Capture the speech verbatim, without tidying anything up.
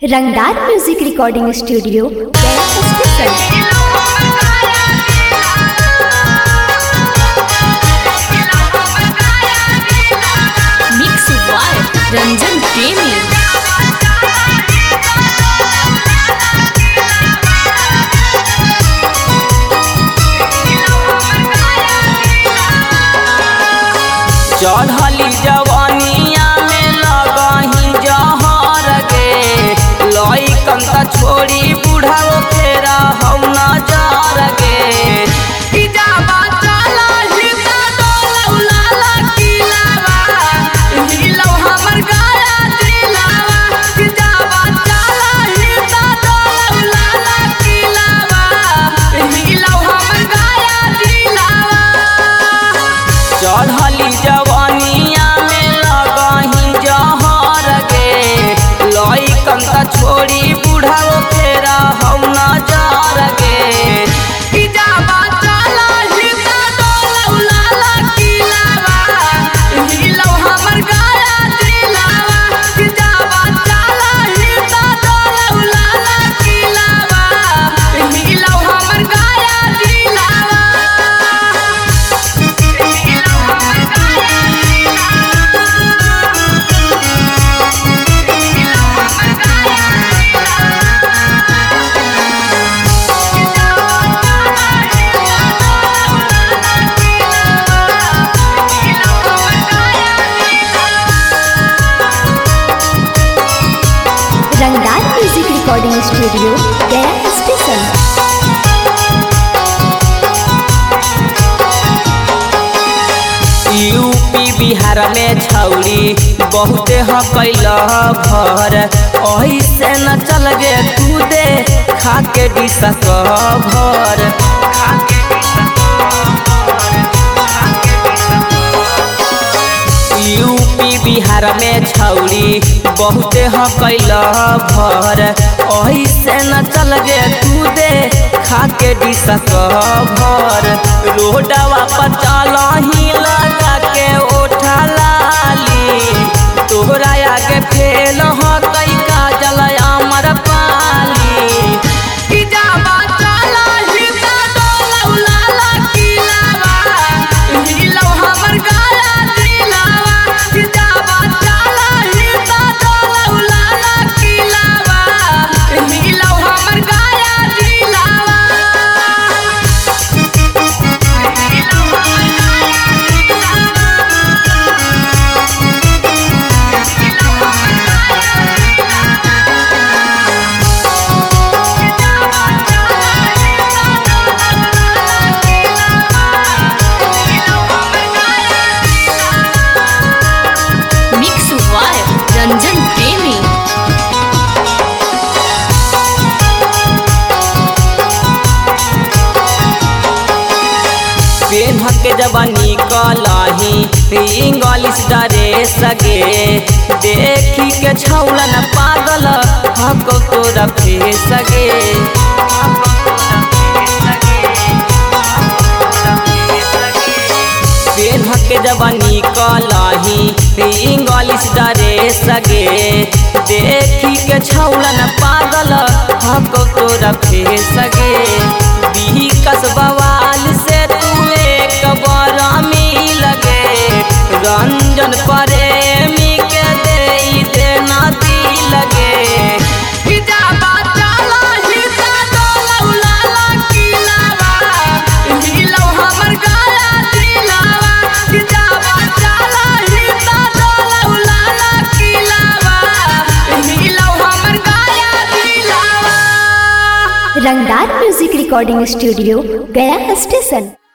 रंगदार music recording studio Gaya station. Mix by Ranjan Premi. चढ़ली जवानिया में लगही जहर गे लइकन त छोड़ी बुढ़ाओ फेरा हौ नजर गे चढ़ली जवानिया में लगही जहर गे लइकन त छोड़ी बुढ़ाओ फेरा हौ नजर गे Rangdar music recording studio Gaya station. UP Bihar में छौरी बहुते हकैल भर ऐसे न चल गे तू दे खाके डिसा भर यूपी बिहार में छौरी बहुते हकैल भर ऐसे न चल गे तू दे खाके डिसा भर रोडवा पर चलही लगा के ओठा लाली तोहरा आगे फेल हो कई काजल अमर पाली मिक्स बाय रंजन प्रेमी। पेन के जवानी कलही इंग्लिश ड्रेस गे देखी के छौला न पागल हक तोरा फेस गे पेन के जवानी कलही इंग्लिश ड्रेस गे देखी के छौला न पागल हक तोरा फेस गे बिही कसबवाल से तू एक बार मिल गे रंजन प्रेमी के दे देना दिल गे Rangdar music recording studio Gaya station.